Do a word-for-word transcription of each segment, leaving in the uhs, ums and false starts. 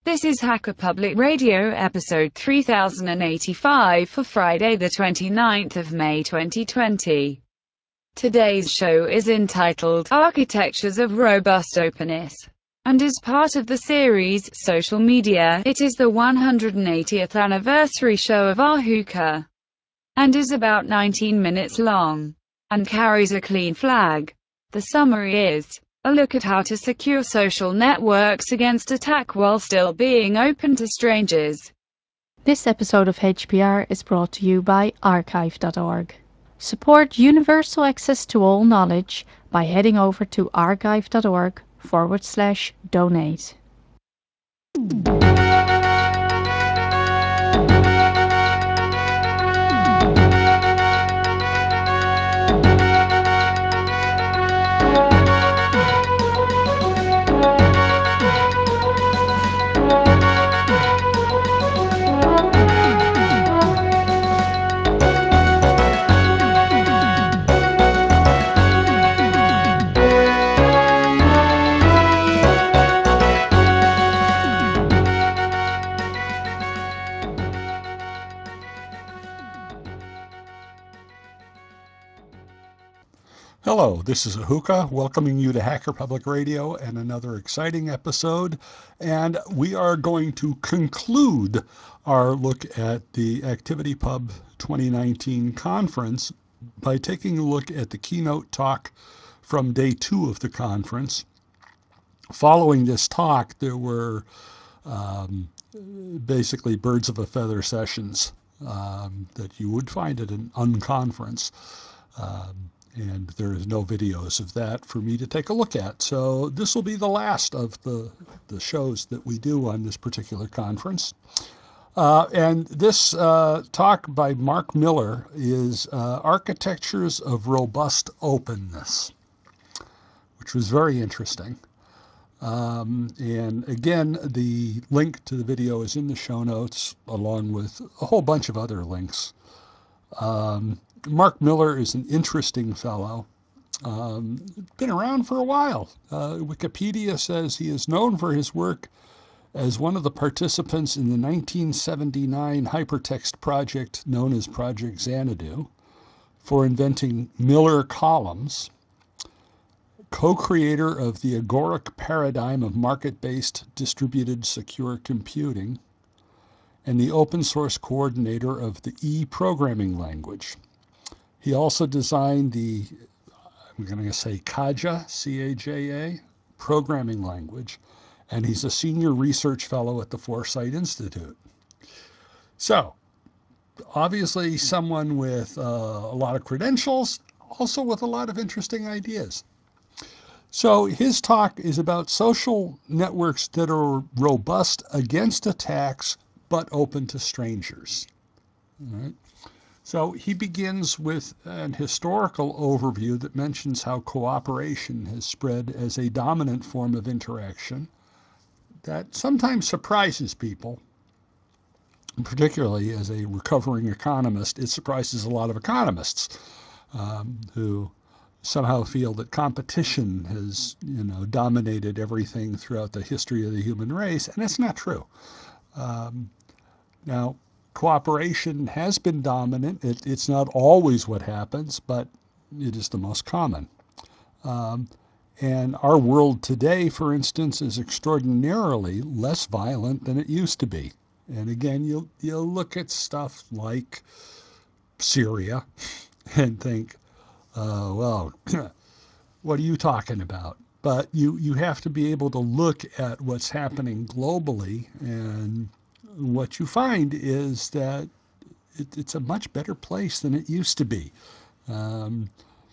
This is Hacker Public Radio episode three thousand eighty-five for Friday the twenty-ninth of May twenty twenty. Today's show is entitled Architectures of Robust Openness and is part of the series Social Media. It is the one hundred eightieth anniversary show of our hookah and is about nineteen minutes long and carries a clean flag. The summary is a look at how to secure social networks against attack while still being open to strangers. This episode of H P R is brought to you by archive dot org. Support universal access to all knowledge by heading over to archive dot org forward slash donate. Hello, this is Ahuka welcoming you to Hacker Public Radio and another exciting episode. And we are going to conclude our look at the ActivityPub twenty nineteen conference by taking a look at the keynote talk from day two of the conference. Following this talk, there were um, basically birds of a feather sessions um, that you would find at an unconference. Um, and there is no videos of that for me to take a look at. So this will be the last of the, the shows that we do on this particular conference. Uh, and this uh, talk by Mark Miller is uh, Architectures of Robust Openness, which was very interesting. Um, and again, the link to the video is in the show notes, along with a whole bunch of other links. Um, Mark Miller is an interesting fellow. Um, been around for a while. Uh, Wikipedia says he is known for his work as one of the participants in the nineteen seventy-nine hypertext project known as Project Xanadu, for inventing Miller columns, co-creator of the agoric paradigm of market-based distributed secure computing, and the open source coordinator of the E programming language. He also designed the, I'm going to say Caja, C A J A, programming language, and he's a senior research fellow at the Foresight Institute. So, obviously someone with uh, a lot of credentials, also with a lot of interesting ideas. So his talk is about social networks that are robust against attacks, but open to strangers. All right. So he begins with an historical overview that mentions how cooperation has spread as a dominant form of interaction that sometimes surprises people, particularly as a recovering economist. It surprises a lot of economists um, who somehow feel that competition has, you know, dominated everything throughout the history of the human race, and it's not true. Um, now, cooperation has been dominant. It, it's not always what happens, but it is the most common. Um, and our world today, for instance, is extraordinarily less violent than it used to be. And again, you'll, you'll look at stuff like Syria and think, uh, well, what are you talking about? But you, you have to be able to look at what's happening globally, and what you find is that it, it's a much better place than it used to be. Um,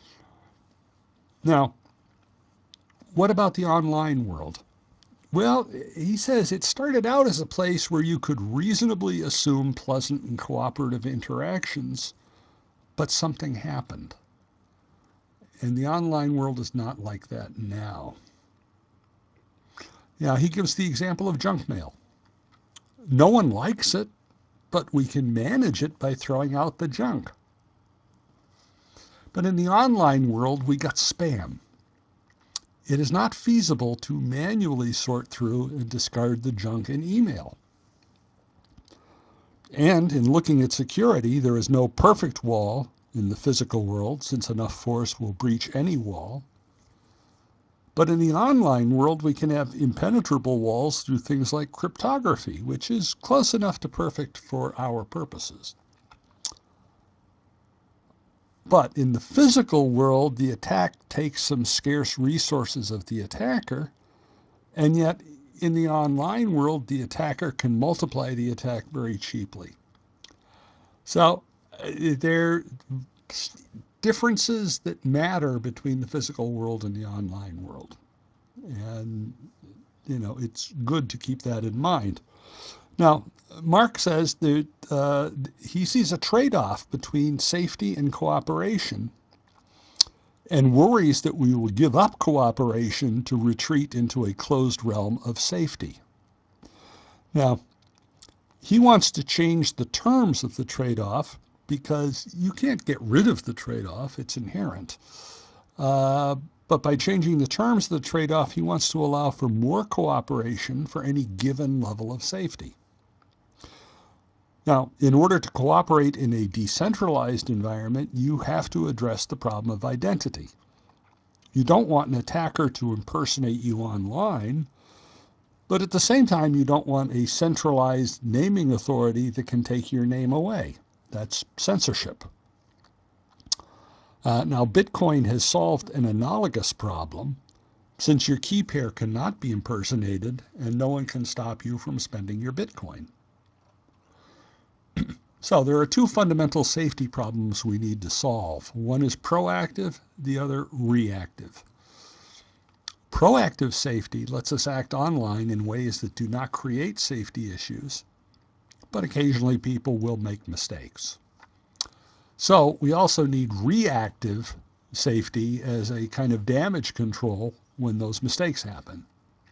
now, what about the online world? Well, he says it started out as a place where you could reasonably assume pleasant and cooperative interactions, but something happened. And the online world is not like that now. Yeah, he gives the example of junk mail. No one likes it, but we can manage it by throwing out the junk. But in the online world, we got spam. it is not feasible to manually sort through and discard the junk in email. And in looking at security, there is no perfect wall in the physical world, since enough force will breach any wall. But in the online world, we can have impenetrable walls through things like cryptography, which is close enough to perfect for our purposes. But in the physical world, the attack takes some scarce resources of the attacker, and yet in the online world, the attacker can multiply the attack very cheaply. So uh, there are differences that matter between the physical world and the online world. And, you know, it's good to keep that in mind. Now, Mark says that uh, he sees a trade-off between safety and cooperation, and worries that we will give up cooperation to retreat into a closed realm of safety. Now, he wants to change the terms of the trade-off because you can't get rid of the trade-off, it's inherent. Uh, but by changing the terms of the trade-off, he wants to allow for more cooperation for any given level of safety. Now, in order to cooperate in a decentralized environment, you have to address the problem of identity. You don't want an attacker to impersonate you online, but at the same time, you don't want a centralized naming authority that can take your name away. That's censorship. Uh, now, Bitcoin has solved an analogous problem, since your key pair cannot be impersonated and no one can stop you from spending your Bitcoin. So there are two fundamental safety problems we need to solve. One is proactive, the other reactive. Proactive safety lets us act online in ways that do not create safety issues, but occasionally people will make mistakes. So we also need reactive safety as a kind of damage control when those mistakes happen.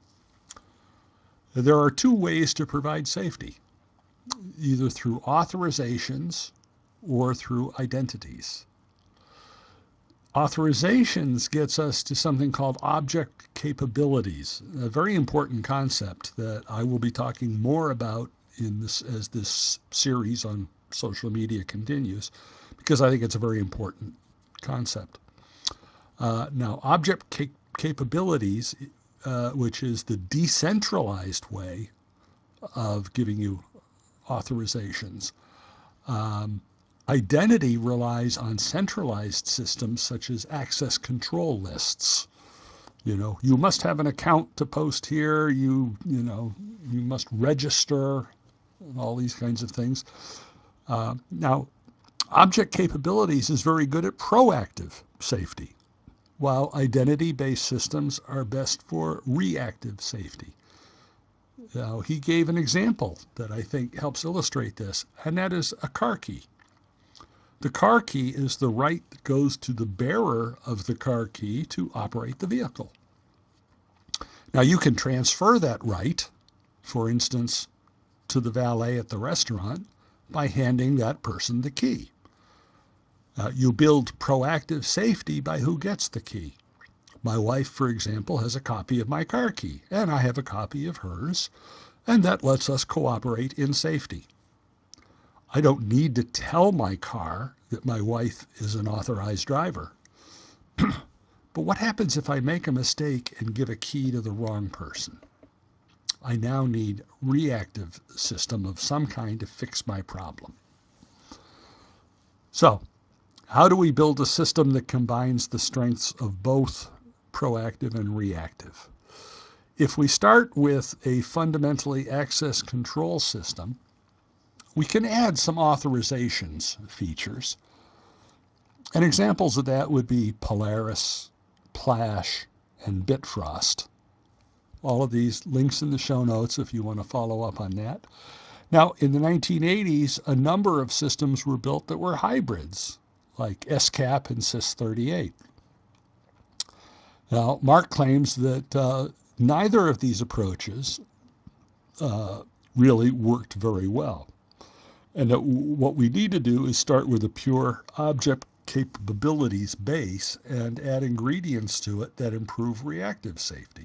There are two ways to provide safety, either through authorizations or through identities. Authorizations gets us to something called object capabilities, a very important concept that I will be talking more about in this as this series on social media continues, because I think it's a very important concept. Uh, now, object cap capabilities, uh, which is the decentralized way of giving you authorizations. Um, identity relies on centralized systems such as access control lists. You know, you must have an account to post here. You, you know, you must register, all these kinds of things. Uh, now, object capabilities is very good at proactive safety, while identity-based systems are best for reactive safety. Now, he gave an example that I think helps illustrate this, and that is a car key. The car key is the right that goes to the bearer of the car key to operate the vehicle. Now, you can transfer that right, for instance, to the valet at the restaurant by handing that person the key. Uh, you build proactive safety by who gets the key. My wife, for example, has a copy of my car key, and I have a copy of hers, and that lets us cooperate in safety. I don't need to tell my car that my wife is an authorized driver. But what happens if I make a mistake and give a key to the wrong person? I now need a reactive system of some kind to fix my problem. So, how do we build a system that combines the strengths of both proactive and reactive? If we start with a fundamentally access control system, we can add some authorizations features. And examples of that would be Polaris, Plash, and Bitfrost. All of these links in the show notes if you want to follow up on that. Now, in the nineteen eighties, a number of systems were built that were hybrids, like S CAP and Sys thirty-eight. Now, Mark claims that uh, neither of these approaches uh, really worked very well, and that what we need to do is start with a pure object capabilities base and add ingredients to it that improve reactive safety.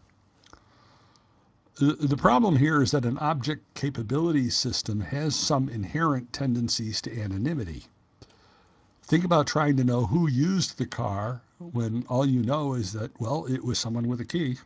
The problem here is that an object capabilities system has some inherent tendencies to anonymity. Think about trying to know who used the car when all you know is that, well, it was someone with a key.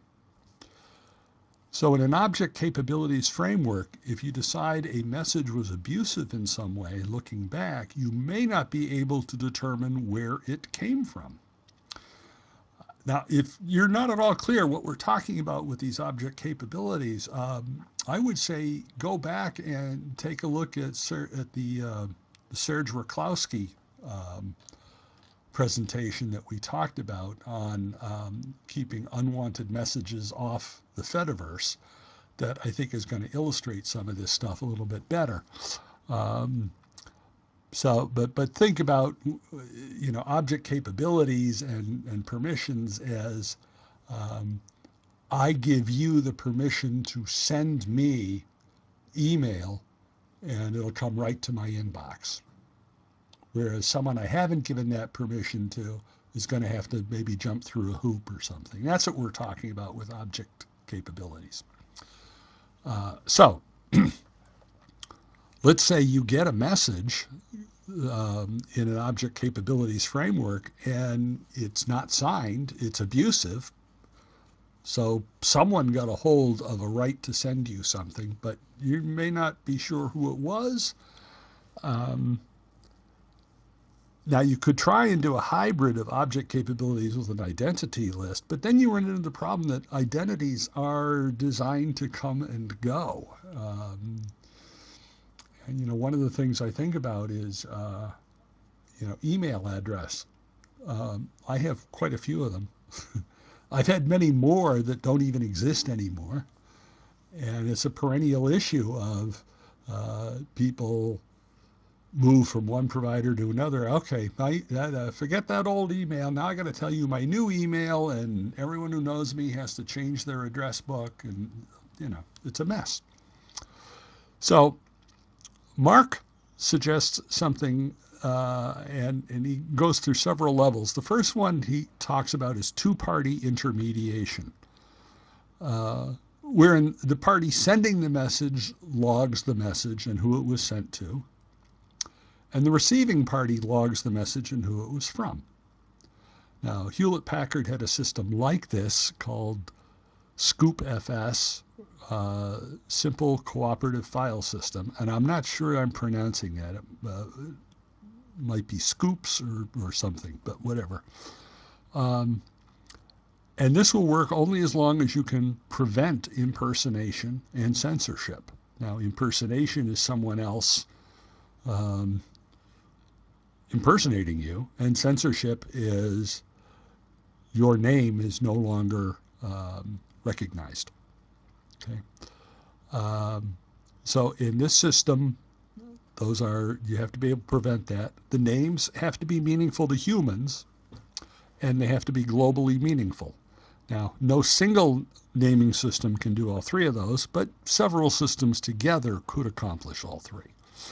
So in an object capabilities framework, if you decide a message was abusive in some way, looking back, you may not be able to determine where it came from. Now, if you're not at all clear what we're talking about with these object capabilities, um, I would say go back and take a look at, at the, uh, the Serge Raklowski um, presentation that we talked about on um, keeping unwanted messages off the Fediverse, that I think is going to illustrate some of this stuff a little bit better. Um, so, but but think about, you know, object capabilities and, and permissions as um, I give you the permission to send me email and it'll come right to my inbox. Whereas someone I haven't given that permission to is going to have to maybe jump through a hoop or something. That's what we're talking about with object capabilities. Uh, so let's say you get a message um, in an object capabilities framework and it's not signed, it's abusive. So someone got a hold of a right to send you something, but you may not be sure who it was. Um, Now, you could try and do a hybrid of object capabilities with an identity list, but then you run into the problem that identities are designed to come and go. Um, and, you know, one of the things I think about is, uh, you know, email address. Um, I have quite a few of them. I've had many more that don't even exist anymore. And it's a perennial issue of uh, people move from one provider to another. Okay, my, uh, forget that old email. Now I got to tell you my new email, and everyone who knows me has to change their address book, and you know, it's a mess. So Mark suggests something, uh, and, and he goes through several levels. The first one he talks about is two-party intermediation, uh, wherein the party sending the message logs the message and who it was sent to, and the receiving party logs the message and who it was from. Now, Hewlett-Packard had a system like this called SCOOP-F-S, uh, Simple Cooperative File System, and I'm not sure I'm pronouncing that. It, uh, it might be Scoops or, or something, but whatever. Um, and this will work only as long as you can prevent impersonation and censorship. Now, impersonation is someone else um, impersonating you, and censorship is your name is no longer um, recognized. Okay. Um, so in this system, those are, you have to be able to prevent that. The names have to be meaningful to humans, and they have to be globally meaningful. Now, no single naming system can do all three of those, but several systems together could accomplish all three.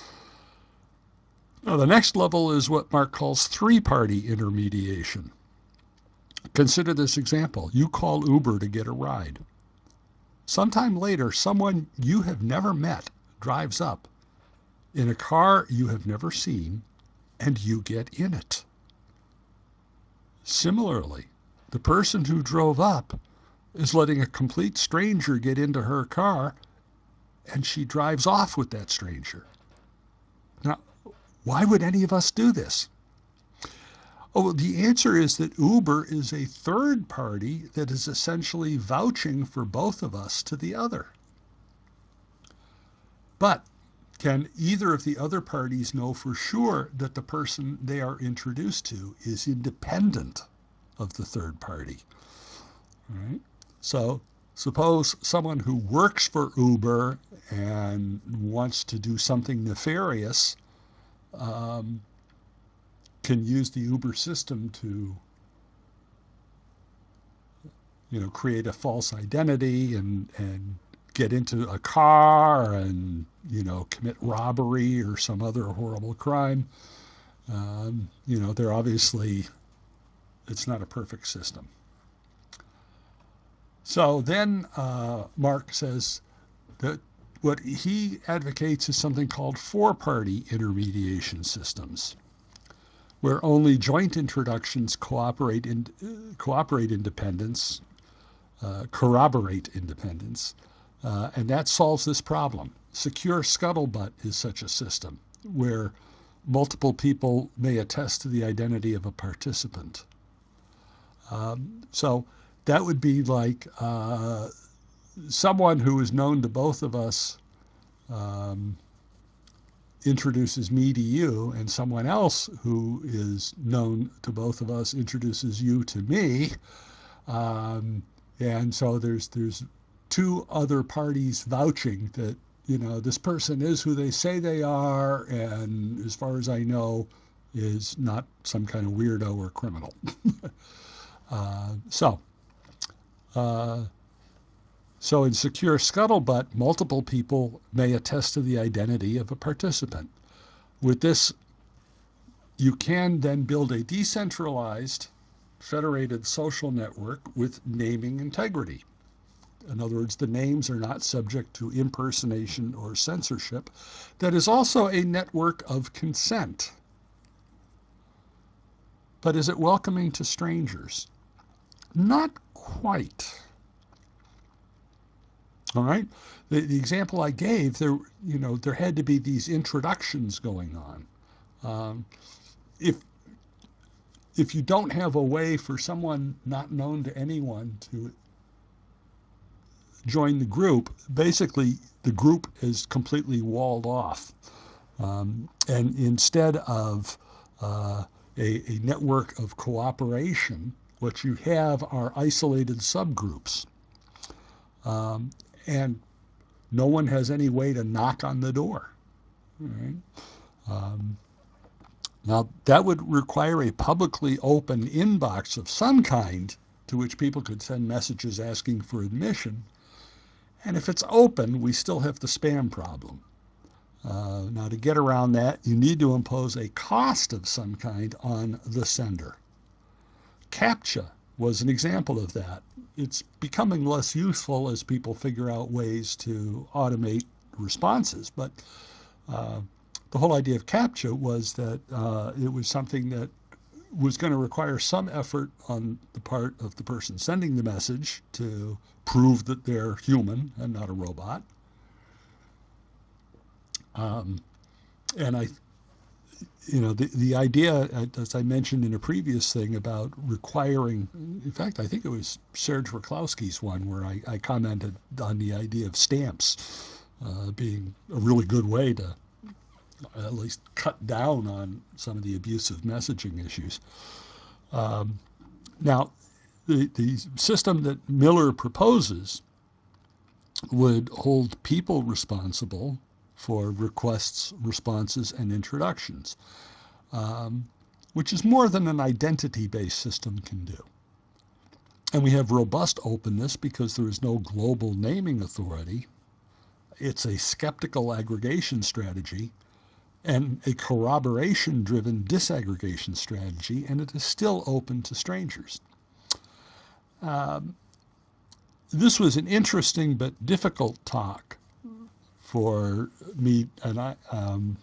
Now, the next level is what Mark calls three-party intermediation. Consider this example. You call Uber to get a ride. Sometime later, someone you have never met drives up in a car you have never seen, and you get in it. Similarly, the person who drove up is letting a complete stranger get into her car, and she drives off with that stranger. Now, why would any of us do this? Oh, the answer is that Uber is a third party that is essentially vouching for both of us to the other. But can either of the other parties know for sure that the person they are introduced to is independent of the third party? All right. So suppose someone who works for Uber and wants to do something nefarious um, can use the Uber system to, you know, create a false identity and, and get into a car and, you know, commit robbery or some other horrible crime. Um, you know, they're obviously, it's not a perfect system. So then uh, Mark says that what he advocates is something called four-party intermediation systems, where only joint introductions cooperate in, uh, cooperate independence, uh, corroborate independence, uh, and that solves this problem. Secure Scuttlebutt is such a system where multiple people may attest to the identity of a participant. Um, so that would be like uh, someone who is known to both of us um, introduces me to you, and someone else who is known to both of us introduces you to me. Um, and so there's there's two other parties vouching that, you know, this person is who they say they are, and as far as I know, is not some kind of weirdo or criminal. uh, so, uh, so in Secure Scuttlebutt, multiple people may attest to the identity of a participant. With this, you can then build a decentralized, federated social network with naming integrity. In other words, the names are not subject to impersonation or censorship. That is also a network of consent. But is it welcoming to strangers? Not quite. All right. The, the example I gave, there, you know, there had to be these introductions going on. Um, if if you don't have a way for someone not known to anyone to join the group, basically the group is completely walled off. Um, and instead of uh, a, a network of cooperation, what you have are isolated subgroups. Um, and no one has any way to knock on the door. Right? Um, now, that would require a publicly open inbox of some kind to which people could send messages asking for admission. And if it's open, we still have the spam problem. Uh, now, to get around that, you need to impose a cost of some kind on the sender. CAPTCHA was an example of that. It's becoming less useful as people figure out ways to automate responses, but uh, the whole idea of CAPTCHA was that uh, it was something that was going to require some effort on the part of the person sending the message to prove that they're human and not a robot. Um, and I you know, the, the idea, as I mentioned in a previous thing, about requiring, in fact, I think it was Serge Verklowski's one where I, I commented on the idea of stamps uh, being a really good way to at least cut down on some of the abusive messaging issues. Um, now, the, the system that Miller proposes would hold people responsible for requests, responses, and introductions. Um, which is more than an identity-based system can do. And we have robust openness because there is no global naming authority. It's a skeptical aggregation strategy and a corroboration-driven disaggregation strategy, and it is still open to strangers. Um, this was an interesting but difficult talk for me, and I, um,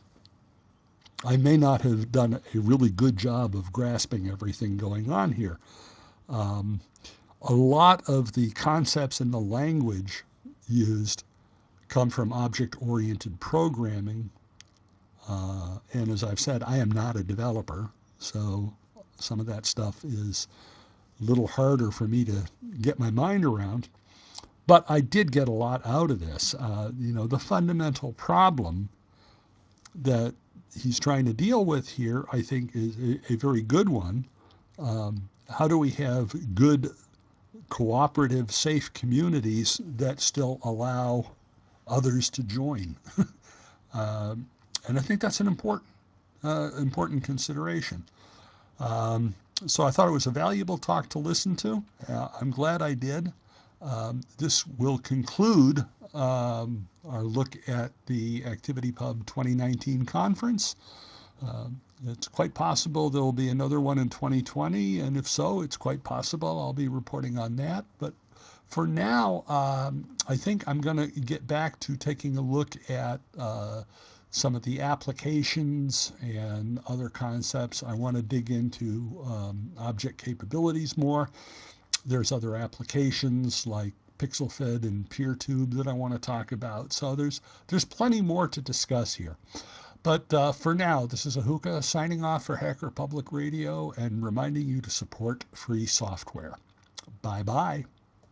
I may not have done a really good job of grasping everything going on here. Um, a lot of the concepts and the language used come from object-oriented programming. Uh, and as I've said, I am not a developer, so some of that stuff is a little harder for me to get my mind around. But I did get a lot out of this. Uh, you know, the fundamental problem that he's trying to deal with here, I think, is a, a very good one. Um, how do we have good, cooperative, safe communities that still allow others to join? um, and I think that's an important, uh, important consideration. Um, so I thought it was a valuable talk to listen to. Uh, I'm glad I did. Um, this will conclude um, our look at the ActivityPub twenty nineteen conference. Um, it's quite possible there will be another one in twenty twenty, and if so, it's quite possible I'll be reporting on that. But for now, um, I think I'm going to get back to taking a look at uh, some of the applications and other concepts. I want to dig into um, object capabilities more. There's other applications like PixelFed and PeerTube that I want to talk about. So there's there's plenty more to discuss here. But uh, for now, this is Ahuka signing off for Hacker Public Radio and reminding you to support free software. Bye-bye.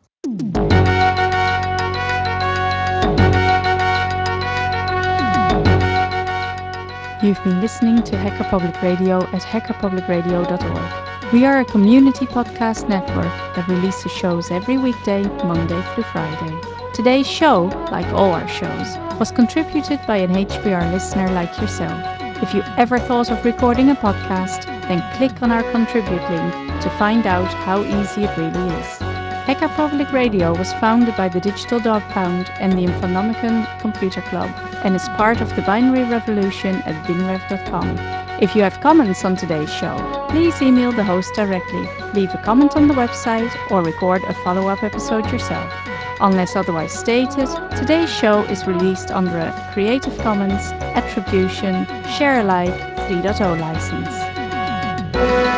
You've been listening to Hacker Public Radio at hacker public radio dot org. We are a community podcast network that releases shows every weekday, Monday through Friday. Today's show, like all our shows, was contributed by an H P R listener like yourself. If you ever thought of recording a podcast, then click on our contribute link to find out how easy it really is. Hacker Public Radio was founded by the Digital Dog Pound and the Infonomicon Computer Club and is part of the binary revolution at binrev dot com. If you have comments on today's show, please email the host directly, leave a comment on the website, or record a follow-up episode yourself. Unless otherwise stated, today's show is released under a Creative Commons Attribution Share Alike three point oh license.